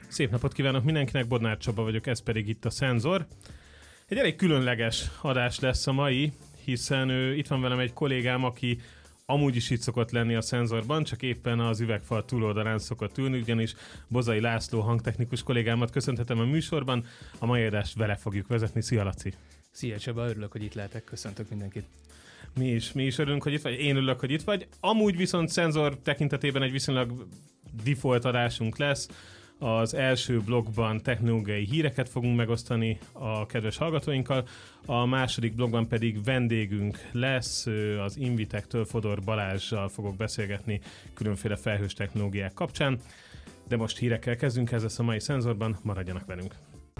Szép napot kívánok mindenkinek, Bodnár Csaba vagyok, ez pedig itt a Szenzor. Egy elég különleges adás lesz a mai, hiszen itt van velem egy kollégám, aki amúgy is itt szokott lenni a Szenzorban, csak éppen az üvegfal túloldalán szokott ülni, ugyanis Bozai László hangtechnikus kollégámat köszönhetem a műsorban. A mai adást vele fogjuk vezetni. Szia, Laci! Szia Csaba, örülök, hogy itt lehetek, köszöntök mindenkit. Mi is örülünk, hogy itt vagy, én örülök, hogy itt vagy. Amúgy viszont Szenzor tekintetében egy viszonylag default adásunk lesz. Az első blogban technológiai híreket fogunk megosztani a kedves hallgatóinkkal, a második blogban pedig vendégünk lesz, az Invitektől Fodor Balázssal fogok beszélgetni különféle felhős technológiák kapcsán, de most hírekkel kezdünk, ez lesz a mai Szenzorban, maradjanak velünk.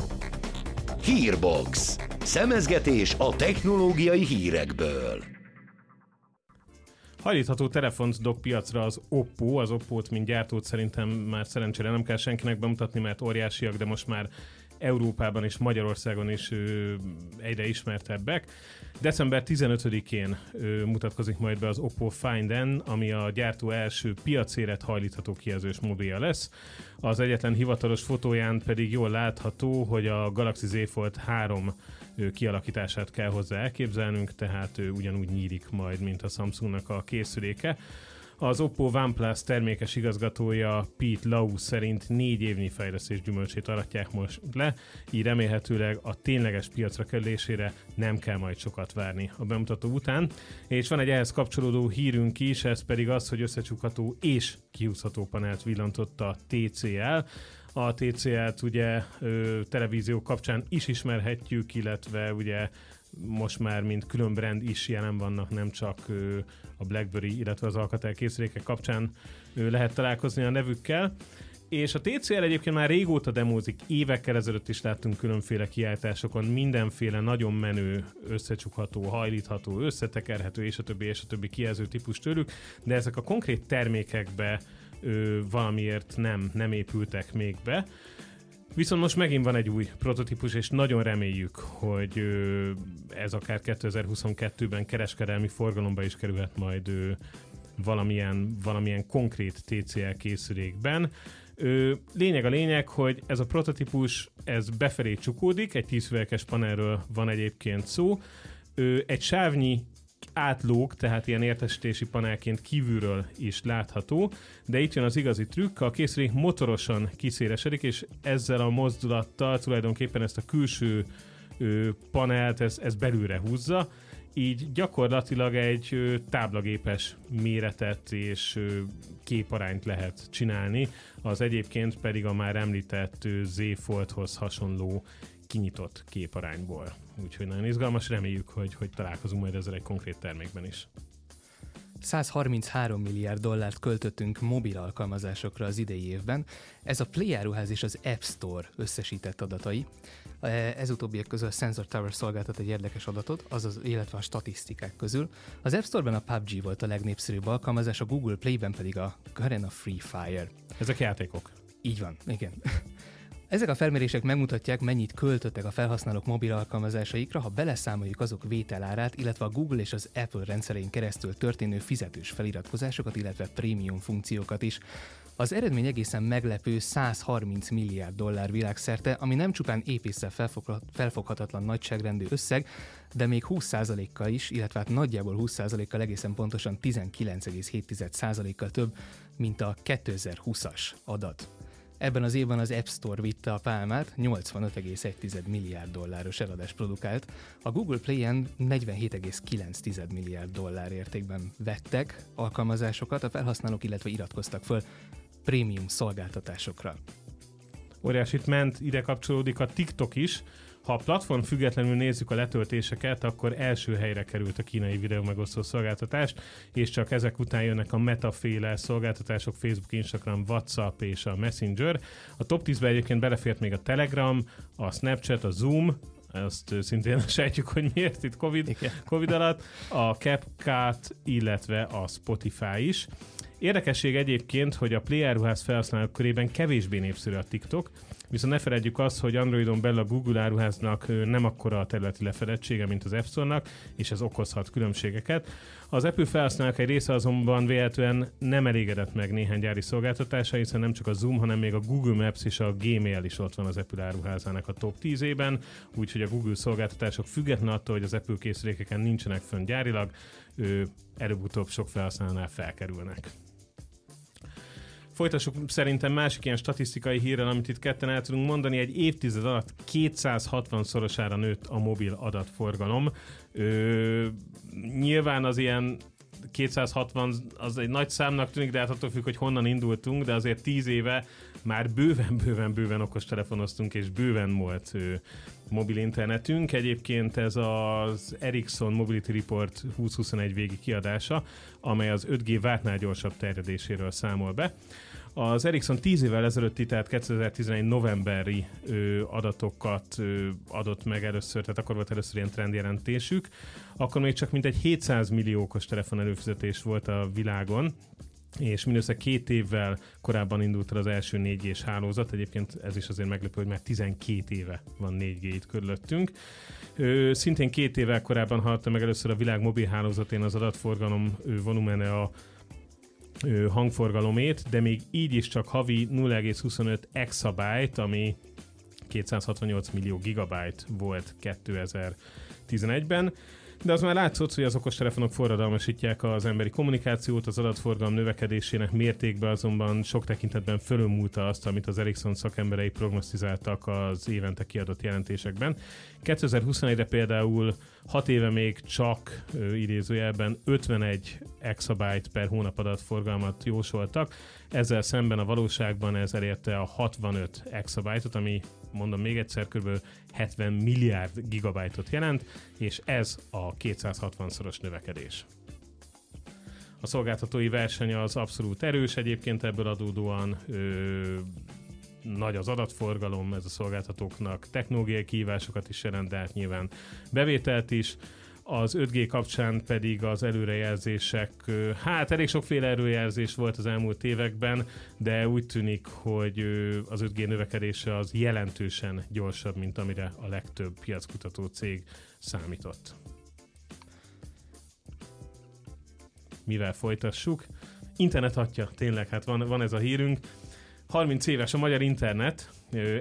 Hírbox. Szemezgetés a technológiai hírekből. Hajlítható telefont dob piacra az Oppo. Az Oppót, mint gyártót szerintem már szerencsére nem kell senkinek bemutatni, mert óriásiak, de most már Európában és Magyarországon is egyre ismertebbek. December 15-én mutatkozik majd be az Oppo Find N, ami a gyártó első piacérett hajlítható kijelzős mobilja lesz. Az egyetlen hivatalos fotóján pedig jól látható, hogy a Galaxy Z Fold 3 kialakítását kell hozzá elképzelnünk, tehát ugyanúgy nyílik majd, mint a Samsungnak a készüléke. Az Oppo OnePlus termékes igazgatója Pete Lau szerint 4 évnyi fejlesztés gyümölcsét aratják most le, így remélhetőleg a tényleges piacra kerülésére nem kell majd sokat várni a bemutató után. És van egy ehhez kapcsolódó hírünk is, ez pedig az, hogy összecsukható és kihúzható panelt villantott a TCL. A TCL-t ugye televízió kapcsán is ismerhetjük, illetve ugye most már mint külön brand is jelen vannak, nem csak a BlackBerry, illetve az Alcatel készülékek kapcsán lehet találkozni a nevükkel. És a TCL egyébként már régóta demózik, évekkel ezelőtt is láttunk különféle kiállításokon, mindenféle nagyon menő, összecsukható, hajlítható, összetekerhető és a többi kijelző típus tőlük, de ezek a konkrét termékekbe valamiért nem épültek még be. Viszont most megint van egy új prototípus, és nagyon reméljük, hogy ez akár 2022-ben kereskedelmi forgalomba is kerülhet majd valamilyen konkrét TCL készülékben. Lényeg, hogy ez a prototípus ez befelé csukódik, egy 10 füvelkes panelről van egyébként szó, egy sávnyi átlóg, tehát ilyen értesítési panelként kívülről is látható, de itt jön az igazi trükk, a készülék motorosan kiszélesedik, és ezzel a mozdulattal tulajdonképpen ezt a külső panelt ez belülre húzza, így gyakorlatilag egy táblagépes méretet és képarányt lehet csinálni, az egyébként pedig a már említett Z Foldhoz hasonló kinyitott képarányból. Úgyhogy nagyon izgalmas, reméljük, hogy találkozunk majd ezzel egy konkrét termékben is. 133 milliárd dollárt költöttünk mobil alkalmazásokra az idei évben. Ez a Play áruház és az App Store összesített adatai. Ez utóbbiak közül a Sensor Tower szolgáltat egy érdekes adatot, illetve a statisztikák közül. Az App Store-ben a PUBG volt a legnépszerűbb alkalmazás, a Google Play-ben pedig a Garena Free Fire. Ezek játékok. Így van, igen. Ezek a felmérések megmutatják, mennyit költöttek a felhasználók mobil alkalmazásaikra, ha beleszámoljuk azok vételárát, illetve a Google és az Apple rendszerein keresztül történő fizetős feliratkozásokat, illetve prémium funkciókat is. Az eredmény egészen meglepő 130 milliárd dollár világszerte, ami nem csupán épésszel felfoghatatlan nagyságrendű összeg, de még 20%-kal is, illetve hát nagyjából 20%-kal egészen pontosan 19,7%-kal több, mint a 2020-as adat. Ebben az évben az App Store vitte a pálmát, 85,1 milliárd dolláros eladást produkált. A Google Play-en 47,9 milliárd dollár értékben vettek alkalmazásokat a felhasználók, illetve iratkoztak föl prémium szolgáltatásokra. Óriásit ment, ide kapcsolódik a TikTok is. Ha a platform függetlenül nézzük a letöltéseket, akkor első helyre került a kínai videó megosztó szolgáltatást, és csak ezek után jönnek a Meta-féle szolgáltatások, Facebook, Instagram, WhatsApp és a Messenger. A top 10-ben egyébként belefért még a Telegram, a Snapchat, a Zoom, azt szintén sejtjük, hogy miért itt Covid alatt, a CapCut, illetve a Spotify is. Érdekesség egyébként, hogy a Play áruház felhasználók körében kevésbé népszerű a TikTok, viszont ne feledjük azt, hogy Androidon belül a Google áruháznak nem akkora a területi lefedettsége, mint az App Store-nak, és ez okozhat különbségeket. Az Apple felhasználók egy része azonban véletlenül nem elégedett meg néhány gyári szolgáltatása, hiszen nem csak a Zoom, hanem még a Google Maps és a Gmail is ott van az Apple áruházának a top 10-ében, úgyhogy a Google szolgáltatások független attól, hogy az Apple készülékeken nincsenek fönn gyárilag, előbb-utóbb sok felhasználónál felkerülnek. Folytassuk szerintem másik ilyen statisztikai hírrel, amit itt ketten el tudunk mondani. Egy évtized alatt 260-szorosára nőtt a mobil adatforgalom. Nyilván az ilyen 260 az egy nagy számnak tűnik, de hát attól függ, hogy honnan indultunk, de azért 10 éve már bőven okostelefonoztunk, és bőven volt mobil internetünk. Egyébként ez az Ericsson Mobility Report 2021 végi kiadása, amely az 5G vártnál gyorsabb terjedéséről számol be. Az Ericsson 10 évvel ezelőtti, tehát 2011 novemberi adatokat adott meg először, tehát akkor volt először ilyen trendjelentésük. Akkor még csak mintegy 700 millió okostelefon előfizetés volt a világon, és mindössze 2 évvel korábban indult el az első 4G-s hálózat. Egyébként ez is azért meglepő, hogy már 12 éve van 4G itt körülöttünk. Szintén 2 évvel korábban hallottam meg először a világ mobil hálózatén az adatforgalom volumene a hangforgalomét, de még így is csak havi 0,25 exabyte, ami 268 millió gigabyte volt 2011-ben. De az már látszott, hogy az okostelefonok forradalmasítják az emberi kommunikációt, az adatforgalom növekedésének mértékben azonban sok tekintetben fölülmúlta azt, amit az Ericsson szakemberei prognosztizáltak az évente kiadott jelentésekben. 2021-re például 6 éve még csak idézőjelben 51 exabyte per hónap adatforgalmat jósoltak, ezzel szemben a valóságban ez elérte a 65 exabyte-ot, ami mondom még egyszer, kb. 70 milliárd gigabájtot jelent, és ez a 260-szoros növekedés. A szolgáltatói verseny az abszolút erős, egyébként ebből adódóan nagy az adatforgalom, ez a szolgáltatóknak technológiai kihívásokat is jelent, de hát nyilván bevételt is. Az 5G kapcsán pedig az előrejelzések, hát elég sokféle előrejelzés volt az elmúlt években, de úgy tűnik, hogy az 5G növekedése az jelentősen gyorsabb, mint amire a legtöbb piackutató cég számított. Mivel folytassuk? Internet atya, tényleg, hát van ez a hírünk. 30 éves a magyar internet,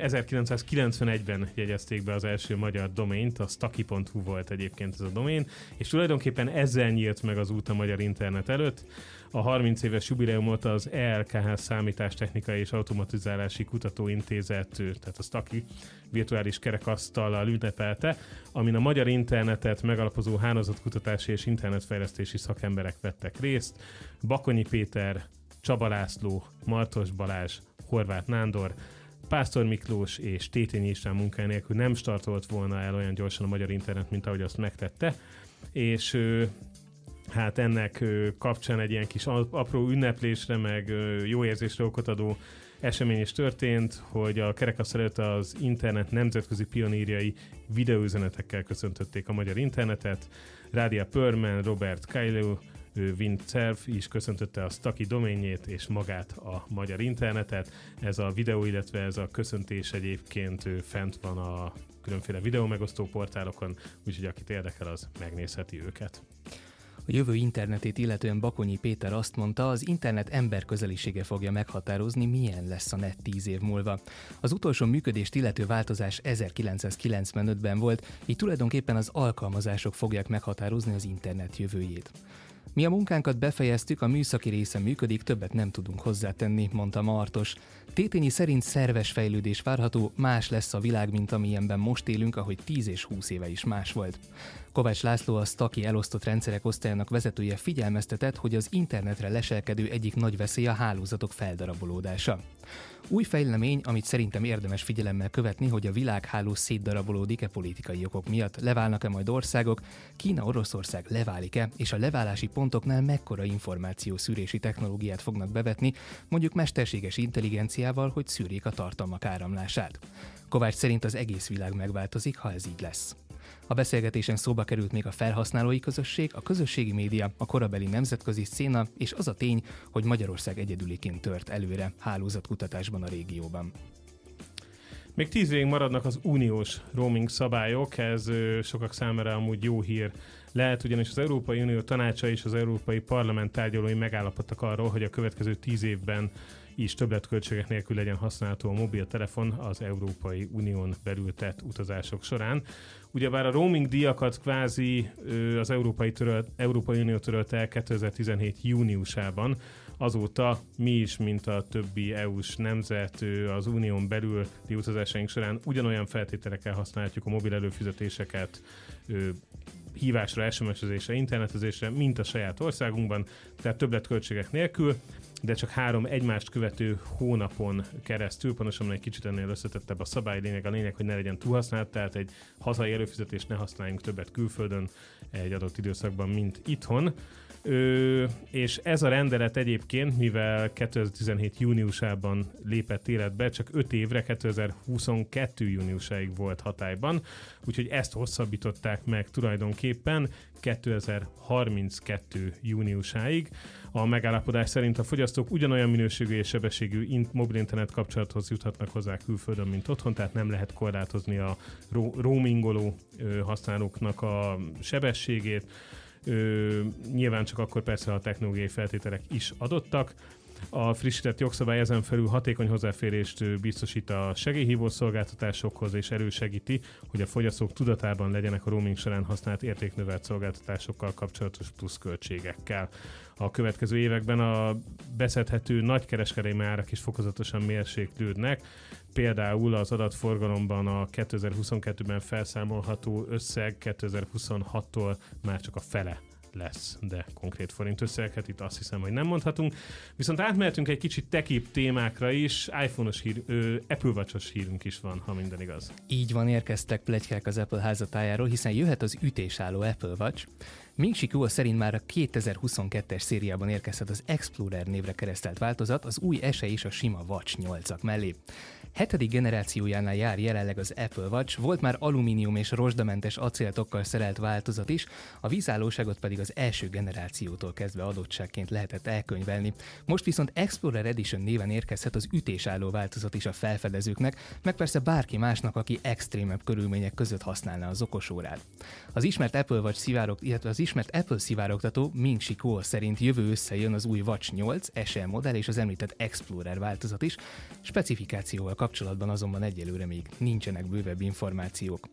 1991-ben jegyezték be az első magyar domént, a staki.hu volt egyébként ez a domén, és tulajdonképpen ezzel nyílt meg az út a magyar internet előtt. A 30 éves jubileumot az ELKH Számítástechnikai és Automatizálási Kutatóintézet, tehát a Staki virtuális kerekasztallal ünnepelte, amin a magyar internetet megalapozó hálózatkutatási és internetfejlesztési szakemberek vettek részt. Bakonyi Péter, Csaba László, Martos Balázs, Horváth Nándor, Pásztor Miklós és Tétényi István munkája nélkül nem startolt volna el olyan gyorsan a magyar internet, mint ahogy azt megtette, és hát ennek kapcsán egy ilyen kis apró ünneplésre, meg jó érzésre okot adó esemény is történt, hogy a kerekasztal előtt az internet nemzetközi pionírjai videóüzenetekkel köszöntötték a magyar internetet. Rádia Pörmen, Robert Caillou, Windsurf is köszöntötte a Staki doménjét és magát a magyar internetet. Ez a videó, illetve ez a köszöntés egyébként fent van a különféle videómegosztó portálokon, úgyhogy akit érdekel, az megnézheti őket. A jövő internetét illetően Bakonyi Péter azt mondta, az internet emberközelisége fogja meghatározni, milyen lesz a net 10 év múlva. Az utolsó működést illető változás 1995-ben volt, így tulajdonképpen az alkalmazások fogják meghatározni az internet jövőjét. Mi a munkánkat befejeztük, a műszaki része működik, többet nem tudunk hozzátenni, mondta Martos. Tétényi szerint szerves fejlődés várható, más lesz a világ, mint amilyenben most élünk, ahogy 10 és 20 éve is más volt. Kovács László, a Staki elosztott rendszerek osztályának vezetője figyelmeztetett, hogy az internetre leselkedő egyik nagy veszély a hálózatok feldarabolódása. Új fejlemény, amit szerintem érdemes figyelemmel követni, hogy a világháló szétdarabolódik-e politikai okok miatt, leválnak-e majd országok, Kína, Oroszország leválik-e, és a leválási pontoknál mekkora információszűrési technológiát fognak bevetni, mondjuk mesterséges intelligenciával, hogy szűrjék a tartalmak áramlását. Kovács szerint az egész világ megváltozik, ha ez így lesz. A beszélgetésen szóba került még a felhasználói közösség, a közösségi média, a korabeli nemzetközi szcéna és az a tény, hogy Magyarország egyedüliként tört előre hálózatkutatásban a régióban. Még 10 évig maradnak az uniós roaming szabályok, ez sokak számára amúgy jó hír lehet, ugyanis az Európai Unió tanácsa és az Európai Parlament tárgyalói megállapodtak arról, hogy a következő 10 évben is többletköltségek nélkül legyen használható a mobiltelefon az Európai Unión belül tett utazások során. Ugyebár a roaming díjakat kvázi az Európai Unió törölte el 2017 júniusában, azóta mi is, mint a többi EU-s nemzet az unión belüli utazásaink során ugyanolyan feltételekkel használhatjuk a mobil előfizetéseket, hívásra, SMS-ezésre, internetezésre, mint a saját országunkban, tehát többletköltségek nélkül, de csak 3 egymást követő hónapon keresztül, pontosan egy kicsit ennél összetettebb a szabály, a lényeg, hogy ne legyen túlhasznált, tehát egy hazai előfizetést ne használjunk többet külföldön egy adott időszakban, mint itthon. És ez a rendelet egyébként, mivel 2017 júniusában lépett életbe, csak 5 évre, 2022 júniusáig volt hatályban, úgyhogy ezt hosszabbították meg tulajdonképpen 2032 júniusáig. A megállapodás szerint a fogyasztók ugyanolyan minőségű és sebességű mobil internet kapcsolathoz juthatnak hozzá külföldön, mint otthon, tehát nem lehet korlátozni a roamingoló használóknak a sebességét. Nyilván csak akkor persze a technológiai feltételek is adottak. A frissített jogszabály ezen felül hatékony hozzáférést biztosít a segélyhívó szolgáltatásokhoz, és elősegíti, hogy a fogyasztók tudatában legyenek a roaming során használt értéknövelt szolgáltatásokkal kapcsolatos pluszköltségekkel. A következő években a beszedhető nagykereskedelmi árak is fokozatosan mérséklődnek. Például az adatforgalomban a 2022-ben felszámolható összeg 2026-tól már csak a fele lesz, de konkrét forint összegeket itt azt hiszem, hogy nem mondhatunk. Viszont átmehetünk egy kicsit techibb témákra is, iPhone-os hír, Apple Watch-os hírünk is van, ha minden igaz. Így van, érkeztek pletykák az Apple házatájáról, hiszen jöhet az ütésálló Apple Watch. Ming-Chi Kuo szerint már a 2022-es szériában érkezhet az Explorer névre keresztelt változat az új SE és a sima Watch 8-ak mellé. 7. generációjánál jár jelenleg az Apple Watch, volt már alumínium és rozsdamentes acéltokkal szerelt változat is, a vízállóságot pedig az első generációtól kezdve adottságként lehetett elkönyvelni. Most viszont Explorer Edition néven érkezhet az ütésálló változat is a felfedezőknek, meg persze bárki másnak, aki extrémebb körülmények között használná az okosórát. Az ismert Apple Watch illetve az ismert Apple szivárogtató Ming-Chi Kuo szerint jövő összejön az új Watch 8 SE modell és az említett Explorer változat is, specifikációval kapcsolatban azonban egyelőre még nincsenek bővebb információk.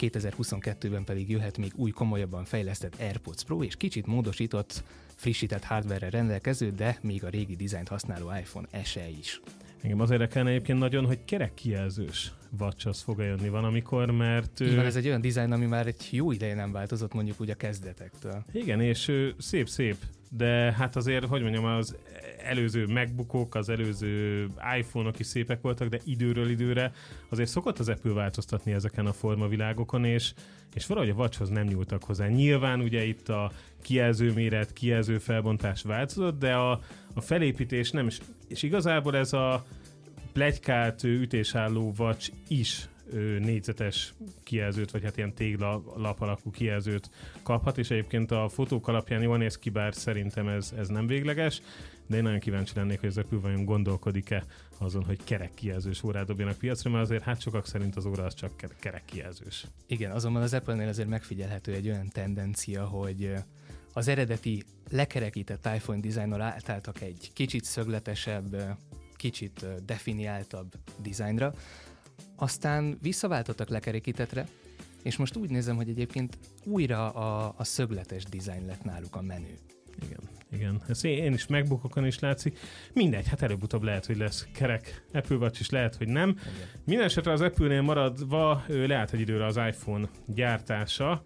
2022-ben pedig jöhet még új komolyabban fejlesztett AirPods Pro és kicsit módosított, frissített hardware-rel rendelkező, de még a régi dizájnt használó iPhone SE is. Engem az érdekelne egyébként nagyon, hogy kerekkijelzős Watch az fog jönni valamikor, mert... Így van, ez egy olyan dizájn, ami már egy jó ideje nem változott mondjuk úgy a kezdetektől. Igen, és szép, de hát azért, hogy mondjam, az előző MacBookok, az előző iPhone-ok is szépek voltak, de időről időre azért szokott az Apple változtatni ezeken a formavilágokon, és valahogy a Watchhoz nem nyúltak hozzá. Nyilván ugye itt a kijelző méret, kijelző felbontás változott, de a felépítés nem, és igazából ez a pletykált ütésálló Watch is négyzetes kijelzőt, vagy hát ilyen téglalap alakú kijelzőt kaphat, és egyébként a fotók alapján jól néz ki, bár szerintem ez nem végleges, de én nagyon kíváncsi lennék, hogy az Apple vajon gondolkodik-e azon, hogy kerekkijelzős órát dobjanak piacra, mert azért hát sokak szerint az óra az csak kerekkijelzős. Igen, azonban az Apple-nél azért megfigyelhető egy olyan tendencia, hogy az eredeti lekerekített iPhone dizájnnal átálltak egy kicsit szögletesebb, kicsit definiáltabb dizájnra, aztán visszaváltottak lekerekítettre, és most úgy nézem, hogy egyébként újra a szögletes dizájn lett náluk a menő. Igen. Ezt én is MacBookokon is látszik. Mindegy, hát előbb-utóbb lehet, hogy lesz kerek Apple Watch is, lehet, hogy nem. Mindenesetre az Apple-nél maradva leállt egy időre az iPhone gyártása.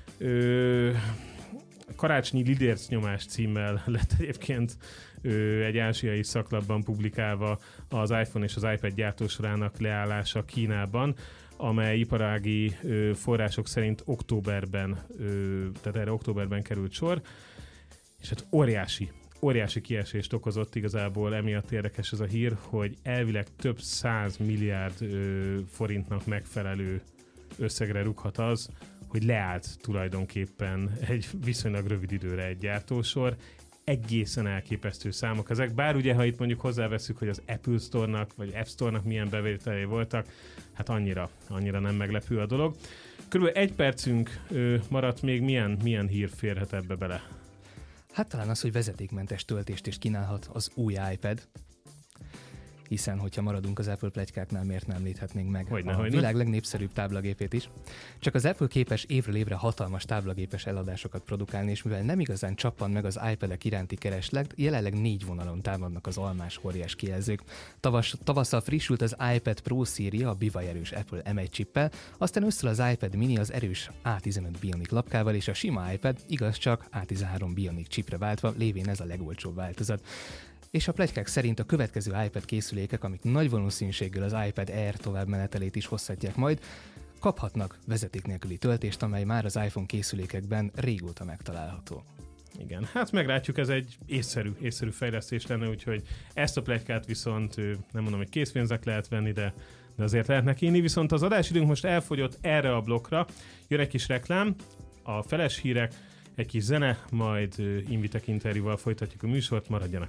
Karácsonyi lidércnyomás címmel lett egyébként egy ázsiai szaklapban publikálva az iPhone és az iPad gyártósorának leállása Kínában, amely iparági források szerint tehát erre októberben került sor, és hát óriási kiesést okozott igazából, emiatt érdekes ez a hír, hogy elvileg több 100 milliárd forintnak megfelelő összegre rúghat az, hogy leállt tulajdonképpen egy viszonylag rövid időre egy gyártósor. Egészen elképesztő számok ezek, bár ugye, ha itt mondjuk hozzáveszünk, hogy az Apple Store-nak, vagy App Store-nak milyen bevételei voltak, hát annyira nem meglepő a dolog. Körülbelül 1 percünk maradt még, milyen hír férhet ebbe bele? Hát talán az, hogy vezetékmentes töltést is kínálhat az új iPad, hiszen hogyha maradunk az Apple pletykáknál, miért nem említhetnénk meg a világ legnépszerűbb táblagépét is. Csak az Apple képes évről évre hatalmas táblagépes eladásokat produkálni, és mivel nem igazán csappan meg az iPad-ek iránti kereslet, jelenleg 4 vonalon támadnak az almás óriás kijelzők. Tavasszal frissült az iPad Pro széria a bivajerős Apple M1 csippel, aztán ősszel az iPad mini az erős A15 Bionic lapkával, és a sima iPad igaz csak A13 Bionic chipre váltva, lévén ez a legolcsóbb változat. És a pletykák szerint a következő iPad készülékek, amik nagy valószínűséggel az iPad Air továbbmenetelét is hozhatják majd, kaphatnak vezeték nélküli töltést, amely már az iPhone készülékekben régóta megtalálható. Igen, hát meglátjuk, ez egy észszerű fejlesztés lenne, úgyhogy ezt a pletykát viszont nem mondom, hogy készpénznek lehet venni, de azért lehetne kínni, viszont az adásidőnk most elfogyott erre a blokkra. Jön egy kis reklám, a feles hírek, egy kis zene, majd Invitek interjúval folytatjuk a műsort, maradjanak